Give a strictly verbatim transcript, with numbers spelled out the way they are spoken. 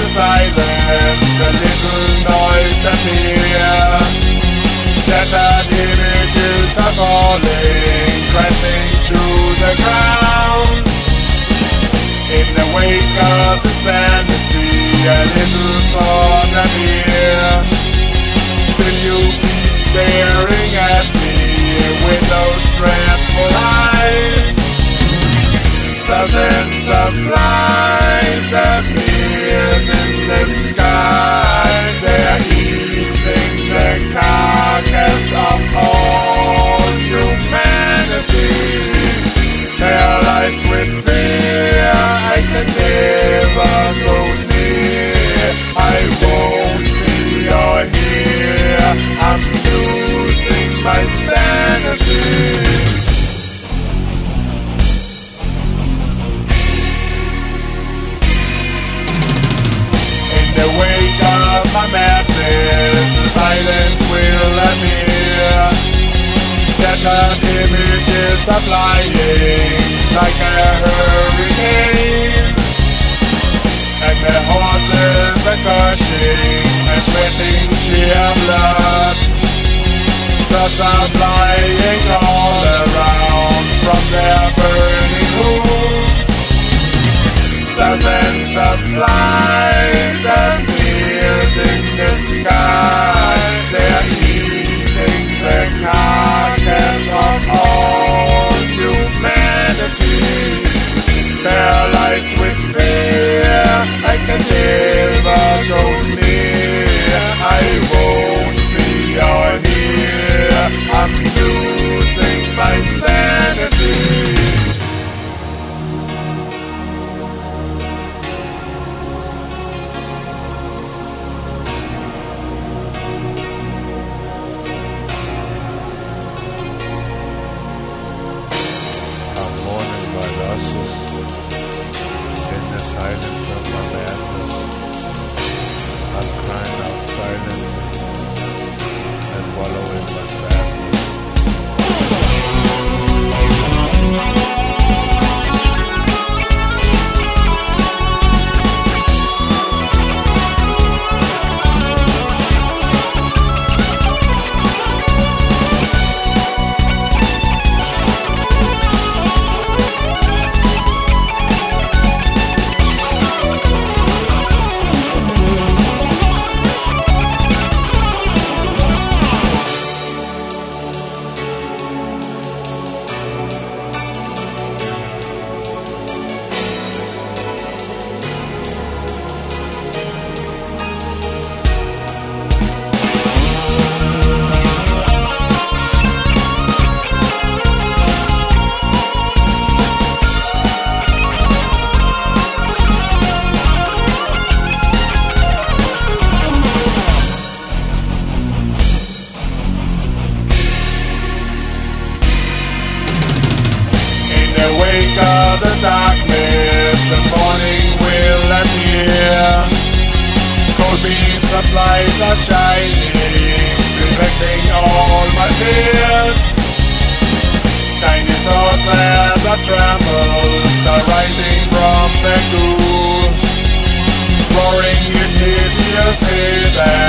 silence, a little noise appear. Shattered images are falling, crashing to the ground. In the wake of the sanity, a little thought appear. Still you keep staring at me with those dreadful eyes. Thousands of flies appears in the sky. They're eating the carcass of all humanity. Paralyzed with fear, I can never go near. I won't see or hear. I'm losing my sanity. In the wake of my madness, the silence will appear. Shattered images are flying like a hurricane, and the horses are gushing and sweating sheer blood. Swords are flying all around from their burning hooves. Thousands of flies appears in the sky. They're eating the carcass of all humanity. Paralyzed with fear, I can never go near. I won't see or hear. I'm losing my sanity. In the silence of my madness, I'm crying out silently and wallow in my sadness. Wake of the darkness, the morning will appear. Cold beams of light are shining, reflecting all my fears. Tiny thoughts as I tremble are rising from the goo, roaring its hideous head.